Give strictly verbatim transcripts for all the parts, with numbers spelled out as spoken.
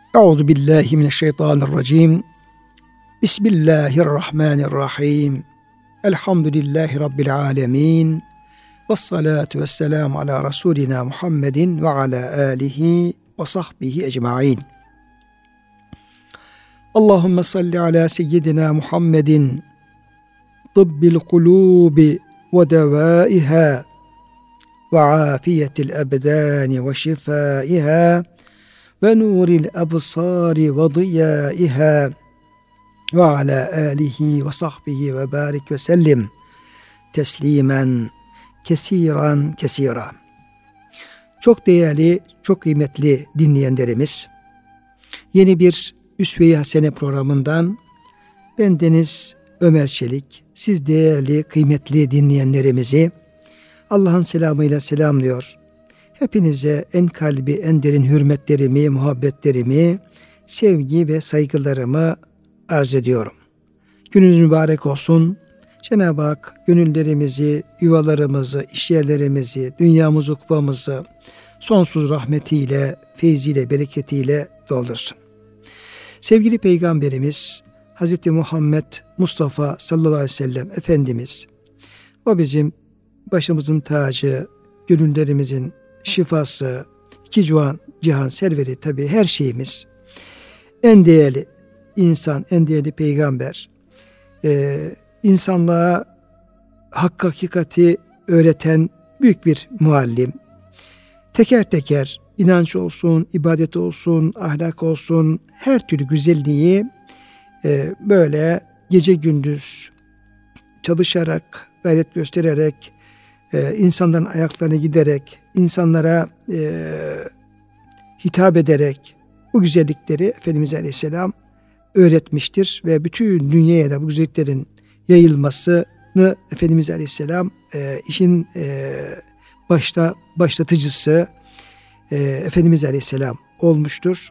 Euzu billahi mineşşeytanirracim. Bismillahirrahmanirrahim. Elhamdülillahi Rabbil alemin. Vessalatu vesselamu ala Resulina Muhammedin ve ala alihi ve sahbihi ecmain. Allahümme salli ala seyyidina Muhammedin tıbbil kulubi ve devaiha ve afiyetil ebdani ve şifaiha ve nuril absari ve diyaiha ve ala alihi ve sahbihi ve barik ve sellim teslimen kesiran kesira. Çok değerli, çok kıymetli dinleyenlerimiz, yeni bir Üsve-i Hasene programından bendeniz Ömer Çelik, siz değerli, kıymetli dinleyenlerimizi Allah'ın selamıyla selamlıyor. Hepinize en kalbi, en derin hürmetlerimi, muhabbetlerimi, sevgi ve saygılarımı arz ediyorum. Gününüz mübarek olsun. Cenab-ı Hak gönüllerimizi, yuvalarımızı, işyerlerimizi, dünyamızı, ukbamızı sonsuz rahmetiyle, feyziyle, bereketiyle doldursun. Sevgili Peygamberimiz Hz. Muhammed Mustafa sallallahu aleyhi ve sellem Efendimiz, o bizim başımızın tacı, gönüllerimizin şifası, iki cihan, cihan serveri, tabi her şeyimiz, en değerli insan, en değerli peygamber, ee, insanlığa hak hakikati öğreten büyük bir muallim. Teker teker inanç olsun, ibadet olsun, ahlak olsun, her türlü güzelliği e, böyle gece gündüz çalışarak, gayret göstererek, e, insanların ayaklarına giderek, insanlara e, hitap ederek bu güzellikleri Efendimiz Aleyhisselam öğretmiştir ve bütün dünyaya da bu güzelliklerin yayılmasını Efendimiz Aleyhisselam e, işin e, başta başlatıcısı e, Efendimiz Aleyhisselam olmuştur.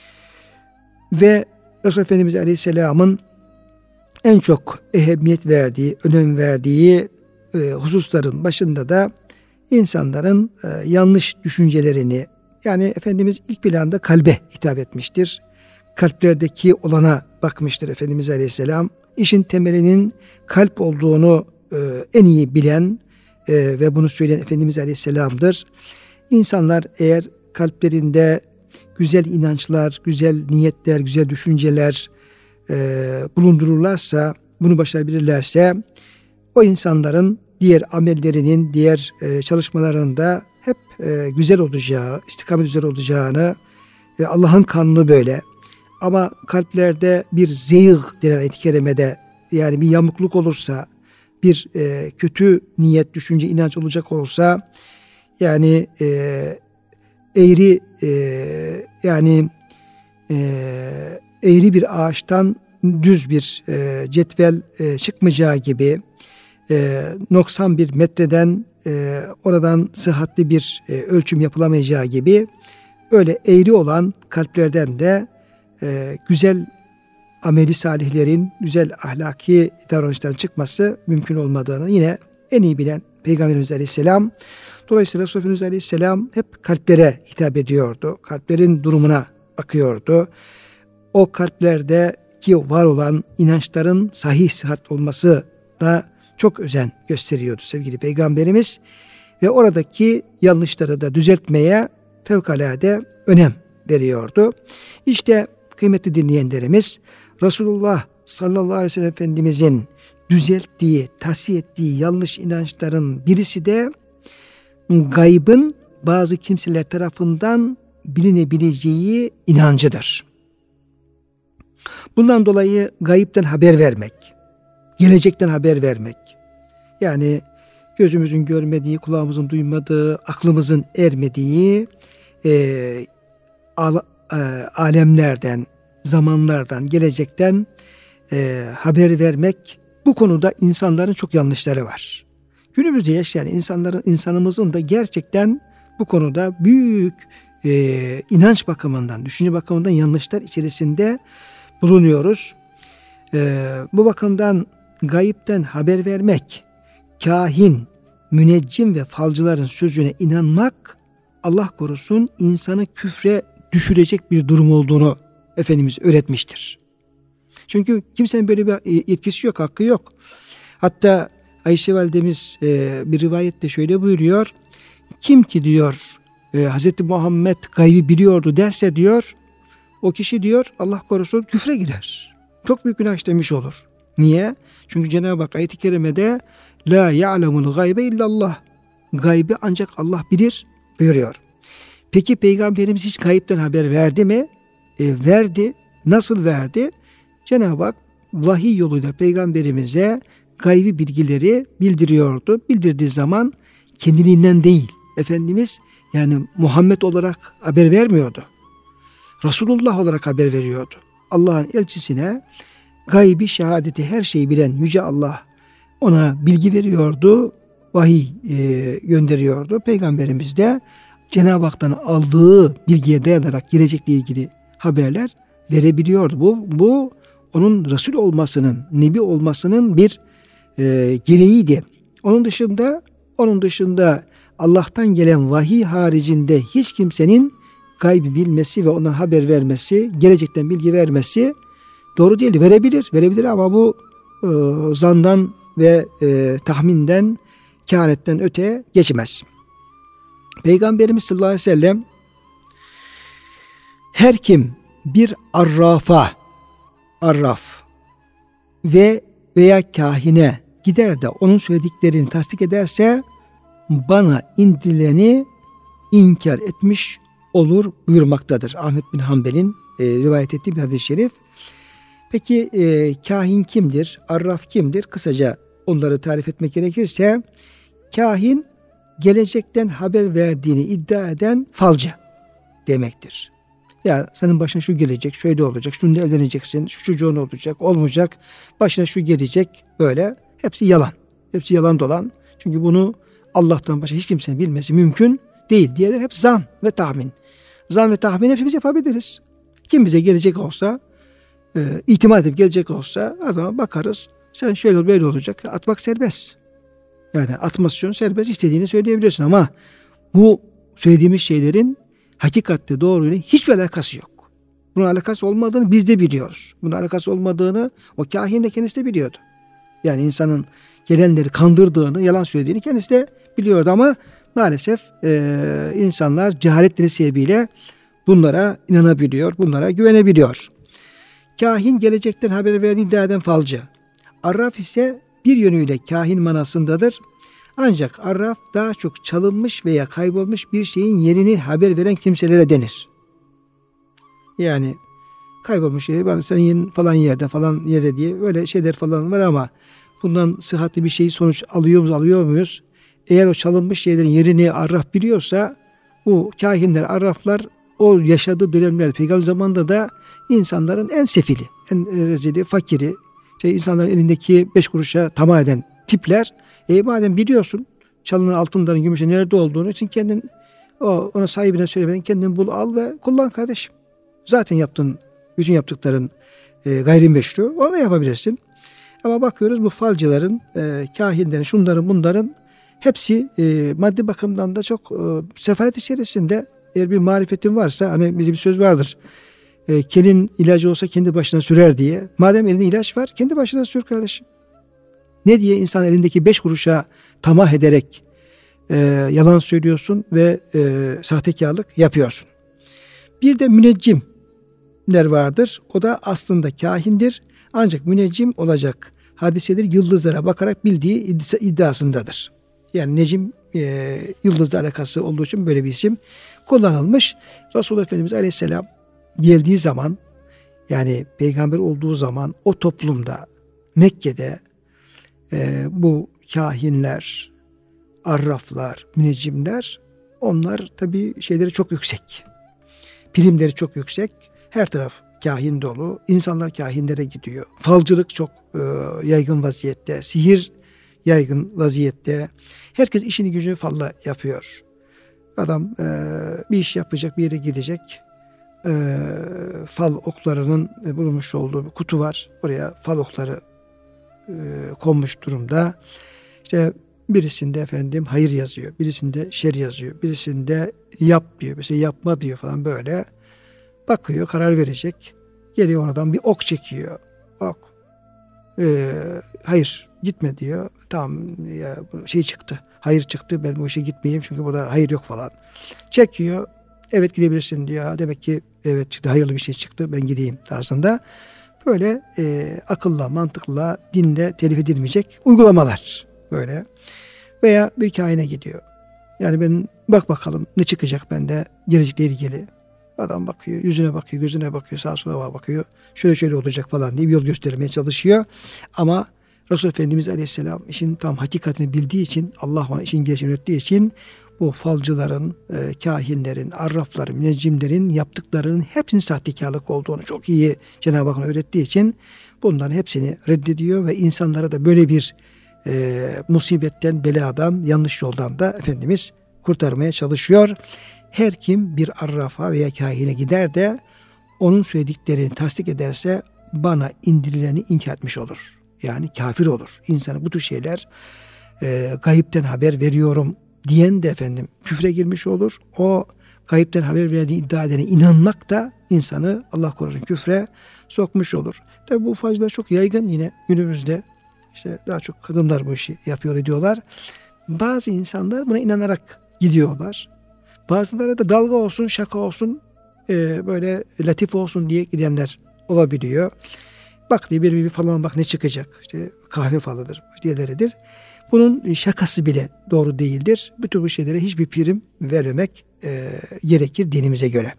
Ve Resul Efendimiz Aleyhisselam'ın en çok ehemmiyet verdiği, önem verdiği e, hususların başında da insanların e, yanlış düşüncelerini, yani Efendimiz ilk planda kalbe hitap etmiştir. Kalplerdeki olana bakmıştır Efendimiz Aleyhisselam. İşin temelinin kalp olduğunu e, en iyi bilen e, ve bunu söyleyen Efendimiz Aleyhisselam'dır. İnsanlar eğer kalplerinde güzel inançlar, güzel niyetler, güzel düşünceler e, bulundururlarsa, bunu başarabilirlerse, o insanların diğer amellerinin, diğer e, çalışmalarında hep e, güzel olacağı, istikamet üzere olacağını, e, Allah'ın kanunu böyle. Ama kalplerde bir zeyg denen ayet-i kerimede, yani bir yamukluk olursa, bir e, kötü niyet, düşünce, inanç olacak olursa, yani e, eğri e, yani e, eğri bir ağaçtan düz bir e, cetvel e, çıkmayacağı gibi, e, noksan bir metreden e, oradan sıhhatli bir e, ölçüm yapılamayacağı gibi, öyle eğri olan kalplerden de e, güzel ameli salihlerin, güzel ahlaki davranışların çıkması mümkün olmadığını yine en iyi bilen Peygamberimiz Aleyhisselam. Dolayısıyla Resul Efendimiz Aleyhisselam hep kalplere hitap ediyordu. Kalplerin durumuna bakıyordu. O kalplerdeki var olan inançların sahih, sıhhat olmasına çok özen gösteriyordu sevgili Peygamberimiz. Ve oradaki yanlışları da düzeltmeye fevkalade önem veriyordu. İşte kıymetli dinleyenlerimiz, Resulullah sallallahu aleyhi ve sellem Efendimizin düzelttiği, tahsiye ettiği yanlış inançların birisi de gaybın bazı kimseler tarafından bilinebileceği inancıdır. Bundan dolayı gayipten haber vermek, gelecekten haber vermek, yani gözümüzün görmediği, kulağımızın duymadığı, aklımızın ermediği e, al, e, alemlerden, zamanlardan, gelecekten e, haber vermek, bu konuda insanların çok yanlışları var. Günümüzde yaşayan insanların, insanımızın da gerçekten bu konuda büyük e, inanç bakımından, düşünce bakımından yanlışlar içerisinde bulunuyoruz. E, bu bakımdan gayipten haber vermek, kahin, müneccim ve falcıların sözüne inanmak, Allah korusun, insanı küfre düşürecek bir durum olduğunu Efendimiz öğretmiştir. Çünkü kimsenin böyle bir yetkisi yok, hakkı yok. Hatta Ayşe validemiz e, bir rivayette şöyle buyuruyor. Kim ki diyor e, Hazreti Muhammed gaybi biliyordu derse diyor, o kişi diyor Allah korusun küfre girer. Çok büyük günah işlemiş olur. Niye? Çünkü Cenab-ı Hak ayet-i kerimede la ya'lemul gaybe illallah. Gaybı ancak Allah bilir buyuruyor. Peki Peygamberimiz hiç gayipten haber verdi mi? E, verdi. Nasıl verdi? Cenab-ı Hak vahiy yoluyla Peygamberimize gaybi bilgileri bildiriyordu. Bildirdiği zaman kendiliğinden değil. Efendimiz yani Muhammed olarak haber vermiyordu. Resulullah olarak haber veriyordu. Allah'ın elçisine gaybi şehadeti her şeyi bilen Yüce Allah ona bilgi veriyordu. Vahiy e, gönderiyordu. Peygamberimiz de Cenab-ı Hak'tan aldığı bilgiye dayanarak gelecekle ilgili haberler verebiliyordu. Bu, bu onun Resul olmasının, Nebi olmasının bir e, gereğiydi. Onun dışında, onun dışında Allah'tan gelen vahiy haricinde hiç kimsenin gaybi bilmesi ve ondan haber vermesi, gelecekten bilgi vermesi doğru değil. Verebilir, verebilir ama bu e, zandan ve e, tahminden, kehanetten öteye geçmez. Peygamberimiz sallallahu aleyhi ve sellem her kim bir arrafa, arraf ve veya kahine gider de onun söylediklerini tasdik ederse bana indirileni inkar etmiş olur buyurmaktadır. Ahmet bin Hanbel'in e, rivayet ettiği bir hadis-i şerif. Peki e, kahin kimdir? Arraf kimdir? Kısaca onları tarif etmek gerekirse kahin gelecekten haber verdiğini iddia eden falcı demektir. Ya senin başına şu gelecek, şöyle olacak, şununla evleneceksin, şu çocuğun olacak, olmayacak, başına şu gelecek, böyle. Hepsi yalan. Hepsi yalan dolan. Çünkü bunu Allah'tan başka hiç kimsenin bilmesi mümkün değil. Diğerler hep zan ve tahmin. Zan ve tahmin hepimiz yapabiliriz. Kim bize gelecek olsa, e, itimat edip gelecek olsa adama bakarız. Sen şöyle ol, böyle olacak. Atmak serbest. Yani atmasyon serbest, istediğini söyleyebilirsin ama bu söylediğimiz şeylerin hakikatte doğruyla hiçbir alakası yok. Bunun alakası olmadığını biz de biliyoruz. Bunun alakası olmadığını o kahin de kendisi de biliyordu. Yani insanın gelenleri kandırdığını, yalan söylediğini kendisi de biliyordu ama maalesef e, insanlar cehaletleri sebebiyle bunlara inanabiliyor, bunlara güvenebiliyor. Kahin gelecekten haber veren iddia eden falcı. Arraf ise bir yönüyle kahin manasındadır. Ancak arraf daha çok çalınmış veya kaybolmuş bir şeyin yerini haber veren kimselere denir. Yani kaybolmuş şey, ben senin falan yerde falan yerde diye öyle şeyler falan var ama bundan sıhhatli bir şey sonuç alıyor muyuz, alıyor muyuz? Eğer o çalınmış şeylerin yerini arraf biliyorsa bu kahinler, arraflar o yaşadığı dönemlerde Peygamber zamanında da insanların en sefili, en rezili, fakiri, şey, insanların elindeki beş kuruşa tamah eden tipler. E madem biliyorsun çalınan altınların, gümüşün nerede olduğunu için kendin o, ona sahibine söylemeden kendin bul, al ve kullan kardeşim. Zaten yaptığın bütün yaptıkların e, gayrimeşru, onu yapabilirsin. Ama bakıyoruz bu falcıların, e, kahinlerin, şunların bunların hepsi e, maddi bakımdan da çok e, sefalet içerisinde. Eğer bir marifetin varsa, hani bize bir söz vardır. E, kelin ilacı olsa kendi başına sürer diye. Madem elinde ilaç var, kendi başına sür kardeşim. Ne diye insan elindeki beş kuruşa tamah ederek e, yalan söylüyorsun ve e, sahtekarlık yapıyorsun. Bir de müneccimler vardır. O da aslında kahindir. Ancak müneccim olacak hadiseleri yıldızlara bakarak bildiği iddiasındadır. Yani necim e, yıldızla alakası olduğu için böyle bir isim kullanılmış. Resulullah Efendimiz Aleyhisselam geldiği zaman, yani peygamber olduğu zaman o toplumda, Mekke'de e, bu kahinler, arraflar, müneccimler, onlar tabii şeyleri çok yüksek. Primleri çok yüksek. Her taraf kahin dolu. İnsanlar kahinlere gidiyor. Falcılık çok e, yaygın vaziyette. Sihir yaygın vaziyette. Herkes işini gücünü falla yapıyor. Adam e, bir iş yapacak, bir yere gidecek. E, fal oklarının e, bulunmuş olduğu bir kutu var. Oraya fal okları e, konmuş durumda. İşte birisinde efendim hayır yazıyor. Birisinde şer yazıyor. Birisinde yap diyor. Mesela yapma diyor falan böyle. Bakıyor, karar verecek. Geliyor oradan bir ok çekiyor. Ok. Ee, hayır gitme diyor. Tamam ya şey çıktı. Hayır çıktı, ben bu işe gitmeyeyim çünkü burada hayır yok falan. Çekiyor. Evet gidebilirsin diyor. Demek ki evet çıktı, hayırlı bir şey çıktı, ben gideyim tarzında. Böyle e, akılla, mantıkla, dinde telif edilmeyecek uygulamalar böyle. Veya bir kahine gidiyor. Yani ben bak bakalım ne çıkacak bende gelecekle ilgili. Adam bakıyor, yüzüne bakıyor, gözüne bakıyor, sağa sola bakıyor. Şöyle şöyle olacak falan diye bir yol göstermeye çalışıyor. Ama Resul Efendimiz Aleyhisselam işin tam hakikatini bildiği için, Allah ona işin gelişini öğrettiği için bu falcıların, e, kahinlerin, arrafların, müneccimlerin yaptıklarının hepsinin sahtekarlık olduğunu çok iyi Cenab-ı Hakk'ın öğrettiği için bunların hepsini reddediyor ve insanlara da böyle bir e, musibetten, beladan, yanlış yoldan da Efendimiz kurtarmaya çalışıyor. Her kim bir arrafa veya kahine gider de onun söylediklerini tasdik ederse bana indirileni inkar etmiş olur. Yani kafir olur. İnsanı bu tür şeyler e, gayipten haber veriyorum diyen de efendim küfre girmiş olur. O gayipten haber verdiği iddia edene inanmak da insanı Allah korusun küfre sokmuş olur. Tabi bu falcılar çok yaygın yine günümüzde. İşte daha çok kadınlar bu işi yapıyor ediyorlar. Bazı insanlar buna inanarak gidiyorlar. Bazıları da dalga olsun, şaka olsun, e, böyle latif olsun diye gidenler olabiliyor. Bak diye bir bir falan bak ne çıkacak. İşte kahve falıdır, diyeleridir. Bunun şakası bile doğru değildir. Bütün bu şeylere hiçbir prim vermemek e, gerekir dinimize göre.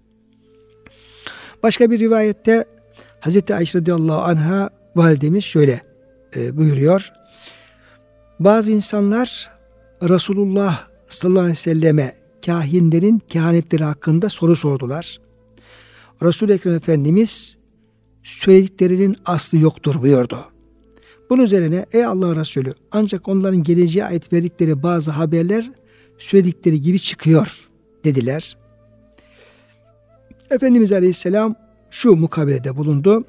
Başka bir rivayette Hazreti Ayşe radıyallahu anha validemiz şöyle e, buyuruyor. Bazı insanlar Resulullah sallallahu aleyhi ve selleme kahinlerin kehanetleri hakkında soru sordular. Resul-i Ekrem Efendimiz söylediklerinin aslı yoktur buyurdu. Bunun üzerine ey Allah'ın Resulü ancak onların geleceğe ait verdikleri bazı haberler söyledikleri gibi çıkıyor dediler. Efendimiz Aleyhisselam şu mukabelede bulundu.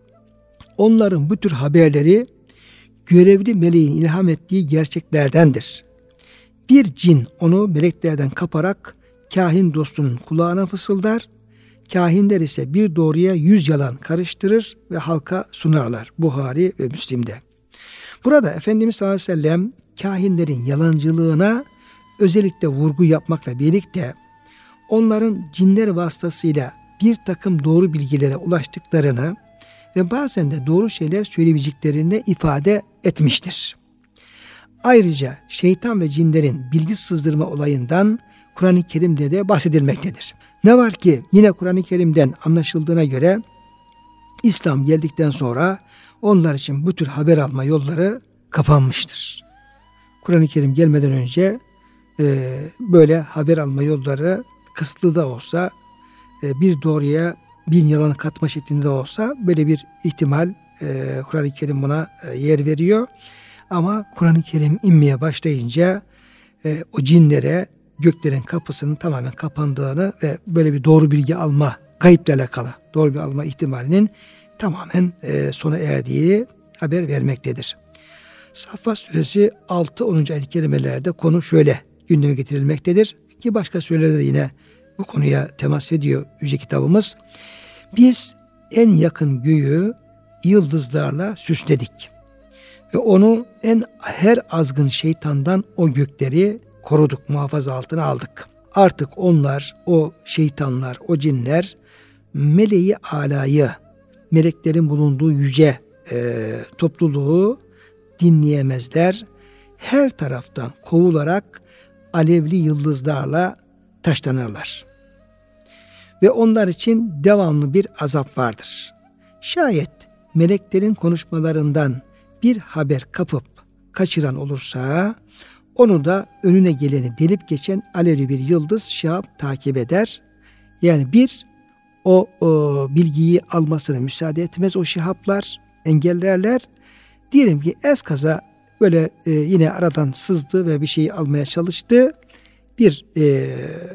Onların bu tür haberleri görevli meleğin ilham ettiği gerçeklerdendir. Bir cin onu meleklerden kaparak kahin dostunun kulağına fısıldar. Kahinler ise bir doğruya yüz yalan karıştırır ve halka sunarlar. Buhari ve Müslim'de. Burada Efendimiz sallallahu aleyhi ve sellem kahinlerin yalancılığına özellikle vurgu yapmakla birlikte onların cinler vasıtasıyla bir takım doğru bilgilere ulaştıklarını ve bazen de doğru şeyler söyleyebileceklerini ifade etmiştir. Ayrıca şeytan ve cinlerin bilgi sızdırma olayından Kur'an-ı Kerim'de de bahsedilmektedir. Ne var ki yine Kur'an-ı Kerim'den anlaşıldığına göre İslam geldikten sonra onlar için bu tür haber alma yolları kapanmıştır. Kur'an-ı Kerim gelmeden önce e, böyle haber alma yolları kısıtlı da olsa e, bir doğruya bin yalan katma şeklinde olsa böyle bir ihtimal e, Kur'an-ı Kerim buna e, yer veriyor. Ama Kur'an-ı Kerim inmeye başlayınca e, o cinlere göklerin kapısının tamamen kapandığını ve böyle bir doğru bilgi alma, gayiple alakalı doğru bilgi alma ihtimalinin tamamen e, sona erdiği haber vermektedir. Saffat suresi altı onuncu ayet-i kerimelerde konu şöyle gündeme getirilmektedir. Ki başka surelerde de yine bu konuya temas ediyor yüce kitabımız. Biz en yakın göğü yıldızlarla süsledik. Ve onu en her azgın şeytandan o gökleri koruduk, muhafaza altına aldık. Artık onlar, o şeytanlar, o cinler meleği alayı, meleklerin bulunduğu yüce e, topluluğu dinleyemezler. Her taraftan kovularak alevli yıldızlarla taşlanırlar. Ve onlar için devamlı bir azap vardır. Şayet meleklerin konuşmalarından bir haber kapıp kaçıran olursa onu da önüne geleni delip geçen alevli bir yıldız şahap takip eder. Yani bir o, o bilgiyi almasına müsaade etmez o şihaplar, engellerler. Diyelim ki eskaza böyle e, yine aradan sızdı ve bir şeyi almaya çalıştı. Bir e,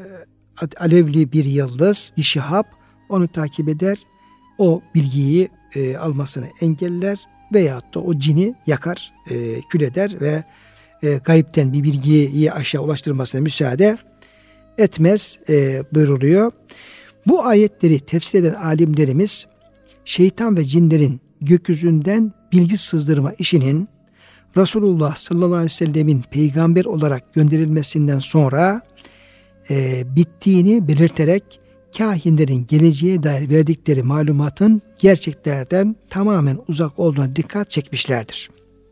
alevli bir yıldız, bir şihap onu takip eder. O bilgiyi e, almasını engeller veyahut da o cini yakar, e, kül eder ve e, gayipten bir bilgiyi aşağı ulaştırmasına müsaade etmez e, buyruluyor. Bu ayetleri tefsir eden alimlerimiz şeytan ve cinlerin gökyüzünden bilgi sızdırma işinin Resulullah sallallahu aleyhi ve sellemin peygamber olarak gönderilmesinden sonra e, bittiğini belirterek kahinlerin geleceğe dair verdikleri malumatın gerçeklerden tamamen uzak olduğuna dikkat çekmişlerdir.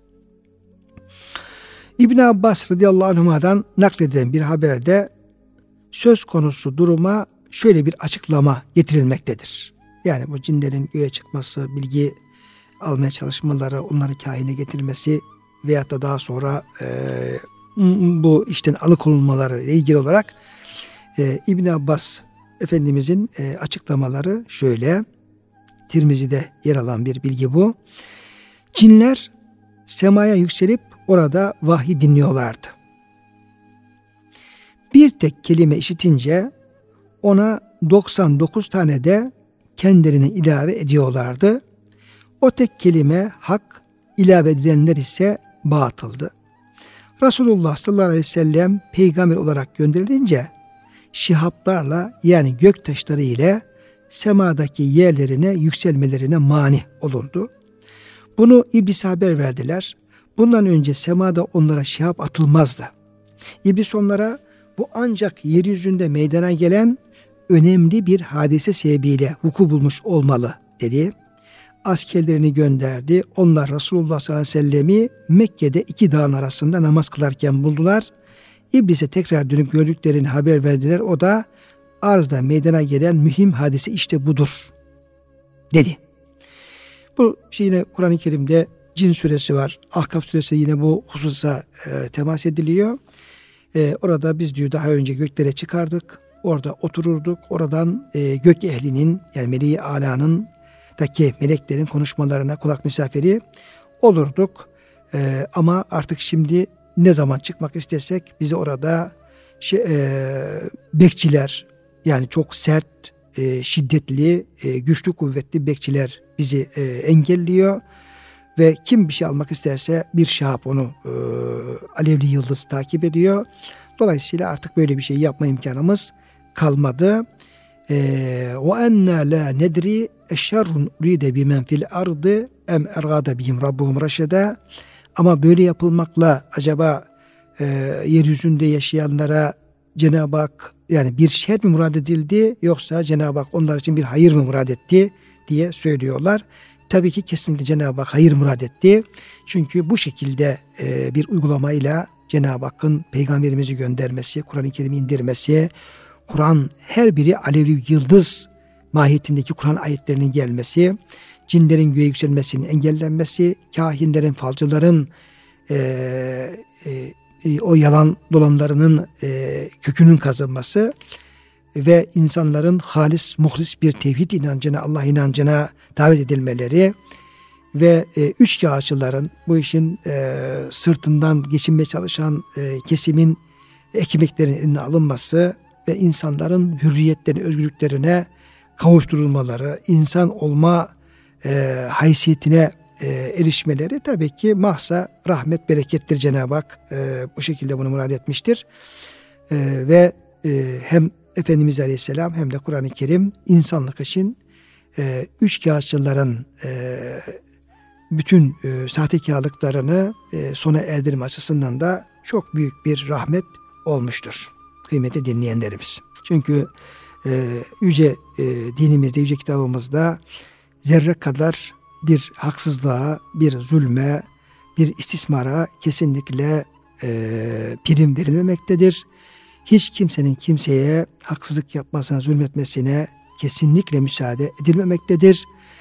İbn Abbas radıyallahu anhuma'dan nakledilen bir haberde söz konusu duruma şöyle bir açıklama getirilmektedir. Yani bu cinlerin göğe çıkması, bilgi almaya çalışmaları, onları kahine getirmesi veyahut da daha sonra e, bu işten alıkonulmaları ile ilgili olarak e, İbn Abbas Efendimizin e, açıklamaları şöyle. Tirmizi'de yer alan bir bilgi bu. Cinler semaya yükselip orada vahyi dinliyorlardı. Bir tek kelime işitince ona doksan dokuz tane de kendilerine ilave ediyorlardı. O tek kelime hak, ilave edilenler ise batıldı. Resulullah sallallahu aleyhi ve sellem peygamber olarak gönderilince şihaplarla yani göktaşları ile semadaki yerlerine yükselmelerine mani olundu. Bunu İblis'e haber verdiler. Bundan önce semada onlara şihap atılmazdı. İblis onlara bu ancak yeryüzünde meydana gelen önemli bir hadise sebebiyle vuku bulmuş olmalı dedi. Askerlerini gönderdi. Onlar Resulullah sallallahu aleyhi ve sellemi Mekke'de iki dağın arasında namaz kılarken buldular. İblis'e tekrar dönüp gördüklerini haber verdiler. O da arzda meydana gelen mühim hadise işte budur dedi. Bu yine Kur'an-ı Kerim'de Cin suresi var. Ahkaf suresi yine bu hususa e, temas ediliyor. E, orada biz diyor daha önce göklere çıkardık. Orada otururduk. Oradan e, gök ehlinin yani meleği alanın daki meleklerin konuşmalarına kulak misafiri olurduk. E, ama artık şimdi ne zaman çıkmak istesek bizi orada şey, e, bekçiler yani çok sert, e, şiddetli, e, güçlü, kuvvetli bekçiler bizi e, engelliyor. Ve kim bir şey almak isterse bir şahap onu e, alevli yıldız takip ediyor. Dolayısıyla artık böyle bir şey yapma imkanımız kalmadı. Ve enna la nedri eşşerrun uride bimen fil ardı em ergada bihim rabbuhum raşeda. Ama böyle yapılmakla acaba e, yeryüzünde yaşayanlara Cenab-ı Hak yani bir şer mi murad edildi yoksa Cenab-ı Hak onlar için bir hayır mı murad etti diye söylüyorlar. Tabii ki kesinlikle Cenab-ı Hak hayır murad etti. Çünkü bu şekilde e, bir uygulamayla Cenab-ı Hakk'ın peygamberimizi göndermesi, Kur'an-ı Kerim'i indirmesi, Kur'an her biri alevli yıldız mahiyetindeki Kur'an ayetlerinin gelmesi, cinlerin göğe yükselmesinin engellenmesi, kahinlerin, falcıların e, e, e, o yalan dolanlarının e, kökünün kazınması ve insanların halis, muhlis bir tevhid inancına, Allah inancına davet edilmeleri ve e, üç kağıtçıların bu işin e, sırtından geçinmeye çalışan e, kesimin ekmeklerin eline alınması ve insanların hürriyetlerine, özgürlüklerine kavuşturulmaları, insan olma e, haysiyetine e, erişmeleri tabii ki mahsa rahmet, berekettir. Cenab-ı Hak e, bu şekilde bunu murad etmiştir. E, ve e, hem Efendimiz Aleyhisselam hem de Kur'an-ı Kerim insanlık için e, üç kağıtçıların e, bütün e, sahtekarlıklarını e, sona erdirme açısından da çok büyük bir rahmet olmuştur. Kıymetli dinleyenlerimiz. Çünkü e, yüce e, dinimizde, yüce kitabımızda zerre kadar bir haksızlığa, bir zulme, bir istismara kesinlikle e, prim verilmemektedir. Hiç kimsenin kimseye haksızlık yapmasına, zulmetmesine kesinlikle müsaade edilmemektedir.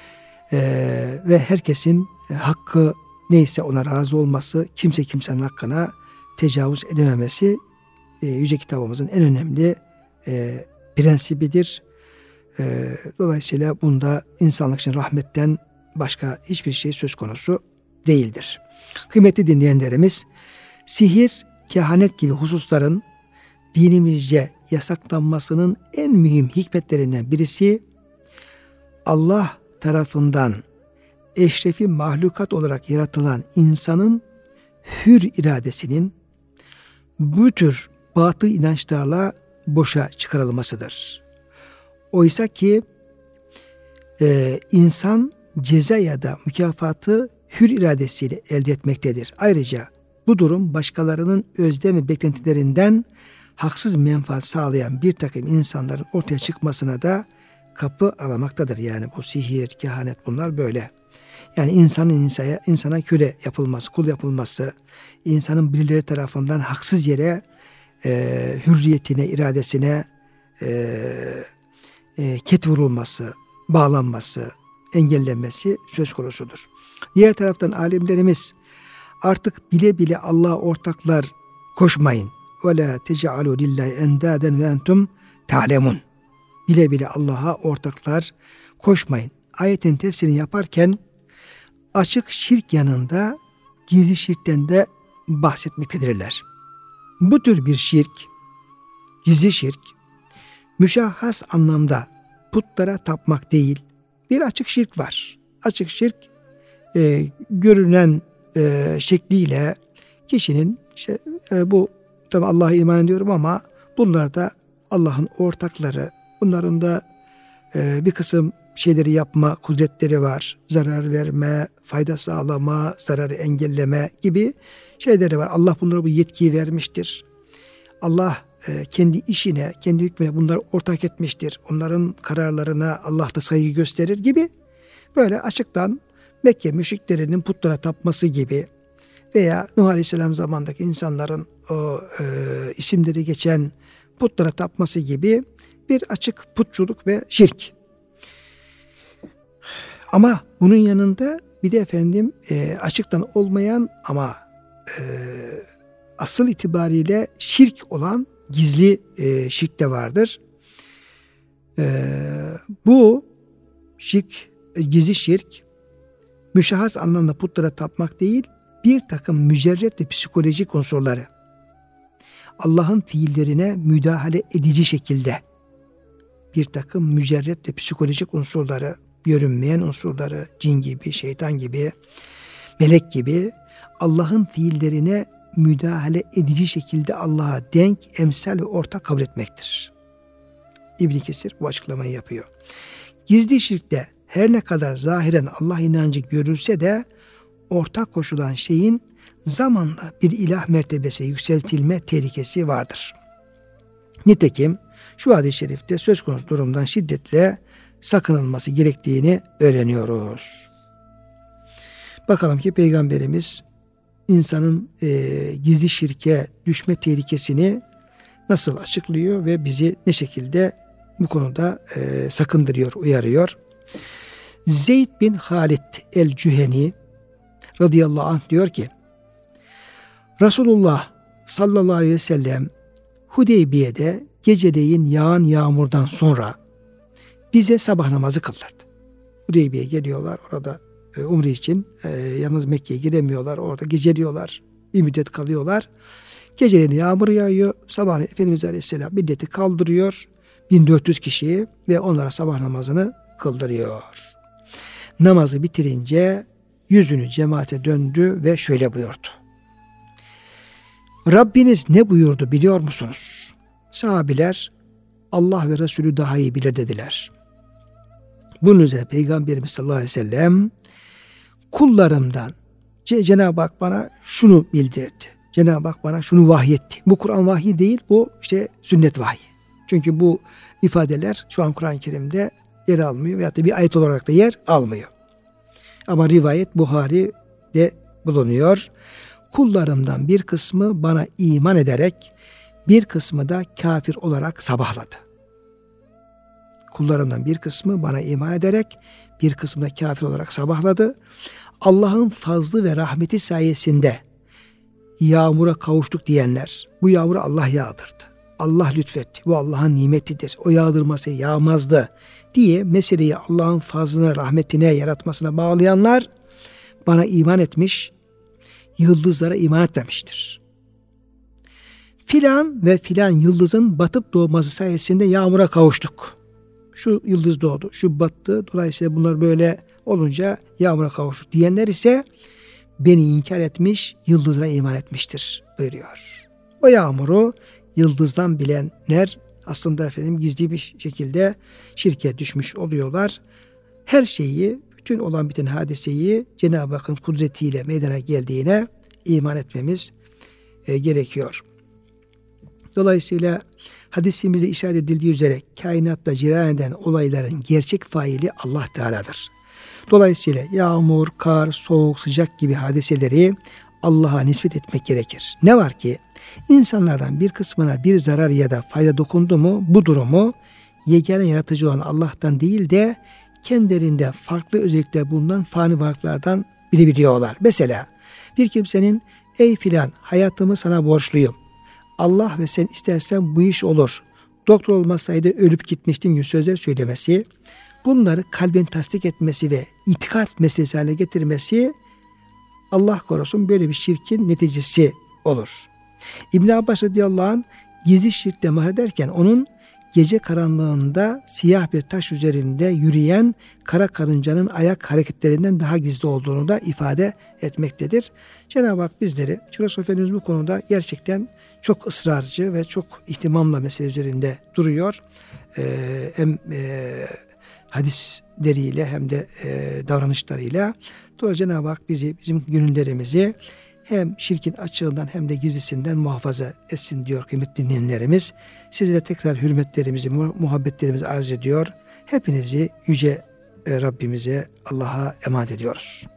Ee, ve herkesin hakkı neyse ona razı olması, kimse kimsenin hakkına tecavüz edememesi e, yüce kitabımızın en önemli e, prensibidir. E, dolayısıyla bunda insanlık için rahmetten başka hiçbir şey söz konusu değildir. Kıymetli dinleyenlerimiz, sihir, kehanet gibi hususların dinimizce yasaklanmasının en mühim hikmetlerinden birisi Allah tarafından eşrefi mahlukat olarak yaratılan insanın hür iradesinin bu tür batıl inançlarla boşa çıkarılmasıdır. Oysa ki e, insan ceza ya da mükafatı hür iradesiyle elde etmektedir. Ayrıca bu durum başkalarının özlem ve beklentilerinden haksız menfaat sağlayan bir takım insanların ortaya çıkmasına da kapı aramaktadır. Yani bu sihir, kehanet bunlar böyle. Yani insanın insana, insana köle yapılması, kul yapılması, insanın birileri tarafından haksız yere e, hürriyetine, iradesine e, e, ket vurulması, bağlanması, engellenmesi söz konusudur. Diğer taraftan alimlerimiz artık bile bile Allah'a ortaklar koşmayın. وَلَا تَجَعَلُوا لِلّٰهِ اَنْدَادًا وَاَنْتُمْ تَعْلَمُونَ. Bile bile Allah'a ortaklar koşmayın. Ayetin tefsirini yaparken açık şirk yanında gizli şirkten de bahsetmektedirler. Bu tür bir şirk, gizli şirk, müşahhas anlamda putlara tapmak değil, bir açık şirk var. Açık şirk e, görünen e, şekliyle kişinin işte e, bu tabi Allah'a iman ediyorum ama bunlar da Allah'ın ortakları, bunların da e, bir kısım şeyleri yapma kudretleri var. Zarar verme, fayda sağlama, zararı engelleme gibi şeyleri var. Allah bunlara bu yetkiyi vermiştir. Allah e, kendi işine, kendi hükmüne bunları ortak etmiştir. Onların kararlarına Allah da saygı gösterir gibi böyle açıktan Mekke müşriklerinin putlara tapması gibi veya Nuh Aleyhisselam zamandaki insanların o e, isimleri geçen putlara tapması gibi bir açık putçuluk ve şirk. Ama bunun yanında bir de efendim e, açıktan olmayan ama e, asıl itibariyle şirk olan gizli e, şirk de vardır. E, bu şirk, e, gizli şirk müşahhas anlamda putlara tapmak değil, bir takım mücerret ve psikolojik unsurları Allah'ın fiillerine müdahale edici şekilde bir takım mücerret ve psikolojik unsurları, görünmeyen unsurları, cin gibi, şeytan gibi, melek gibi Allah'ın fiillerine müdahale edici şekilde Allah'a denk, emsal ve ortak kabul etmektir. İbn Kesir bu açıklamayı yapıyor. Gizli şirkte her ne kadar zahiren Allah inancı görülse de ortak koşulan şeyin zamanla bir ilah mertebesine yükseltilme tehlikesi vardır. Nitekim şu hadis-i şerifte söz konusu durumdan şiddetle sakınılması gerektiğini öğreniyoruz. Bakalım ki Peygamberimiz insanın e, gizli şirke düşme tehlikesini nasıl açıklıyor ve bizi ne şekilde bu konuda e, sakındırıyor, uyarıyor. Zeyd bin Halid el-Cüheni radıyallahu anh diyor ki Resulullah sallallahu aleyhi ve sellem Hudeybiye'de geceleyin yağan yağmurdan sonra bize sabah namazı kıldırdı. Hudeybiye'ye geliyorlar, orada e, umre için e, yalnız Mekke'ye giremiyorlar, orada geceliyorlar, bir müddet kalıyorlar. Geceleyin yağmur yağıyor, sabah Efendimiz Aleyhisselam milleti kaldırıyor, bin dört yüz kişiyi ve onlara sabah namazını kıldırıyor. Namazı bitirince yüzünü cemaate döndü ve şöyle buyurdu. Rabbiniz ne buyurdu biliyor musunuz? Sahabiler Allah ve Resulü daha iyi bilir dediler. Bunun üzerine Peygamberimiz sallallahu aleyhi ve sellem kullarımdan Cenab-ı Hak bana şunu bildirdi. Cenab-ı Hak bana şunu vahyetti. Bu Kur'an vahyi değil, bu işte sünnet vahyi. Çünkü bu ifadeler şu an Kur'an-ı Kerim'de yer almıyor veyahut da bir ayet olarak da yer almıyor. Ama rivayet Buhari'de bulunuyor. Kullarımdan bir kısmı bana iman ederek bir kısmı da kafir olarak sabahladı. Kullarımdan bir kısmı bana iman ederek bir kısmı da kafir olarak sabahladı. Allah'ın fazlı ve rahmeti sayesinde yağmura kavuştuk diyenler, bu yağmuru Allah yağdırdı. Allah lütfetti. Bu Allah'ın nimetidir. O yağdırması yağmazdı diye meseleyi Allah'ın fazlına, rahmetine, yaratmasına bağlayanlar bana iman etmiş, yıldızlara iman etmemiştir. Filan ve filan yıldızın batıp doğması sayesinde yağmura kavuştuk. Şu yıldız doğdu, şu battı. Dolayısıyla bunlar böyle olunca yağmura kavuştuk diyenler ise beni inkar etmiş, yıldızlara iman etmiştir buyuruyor. O yağmuru yıldızdan bilenler aslında efendim gizli bir şekilde şirke düşmüş oluyorlar. her şeyi, bütün olan biten hadiseyi Cenab-ı Hakk'ın kudretiyle meydana geldiğine iman etmemiz e, gerekiyor. Dolayısıyla hadisimizde işaret edildiği üzere kainatta cereyan eden olayların gerçek faili Allah Teala'dır. Dolayısıyla yağmur, kar, soğuk, sıcak gibi hadiseleri Allah'a nispet etmek gerekir. Ne var ki insanlardan bir kısmına bir zarar ya da fayda dokundu mu bu durumu yegane yaratıcı olan Allah'tan değil de kendilerinde farklı özellikler bulunan fani varlıklardan bilebiliyorlar. Mesela bir kimsenin ey filan hayatımı sana borçluyum. Allah ve sen istersen bu iş olur. Doktor olmasaydı ölüp gitmiştim gibi sözler söylemesi, bunları kalbin tasdik etmesi ve itikat meselesi haline getirmesi Allah korusun böyle bir şirkin neticesi olur. İbn Abbas radıyallahu anh gizli şirkte mahederken onun gece karanlığında siyah bir taş üzerinde yürüyen kara karıncanın ayak hareketlerinden daha gizli olduğunu da ifade etmektedir. Cenab-ı Hak bizleri, Şurası Efendimiz bu konuda gerçekten çok ısrarcı ve çok ihtimamla mesele üzerinde duruyor. Ee, hem e, hadisleriyle hem de e, davranışlarıyla. Dolayısıyla Cenab-ı Hak bizi, bizim gönüllerimizi hem şirkin açığından hem de gizlisinden muhafaza etsin diyor kıymetli dinleyenlerimiz. Sizlere tekrar hürmetlerimizi, muhabbetlerimizi arz ediyor. Hepinizi yüce Rabbimize, Allah'a emanet ediyoruz.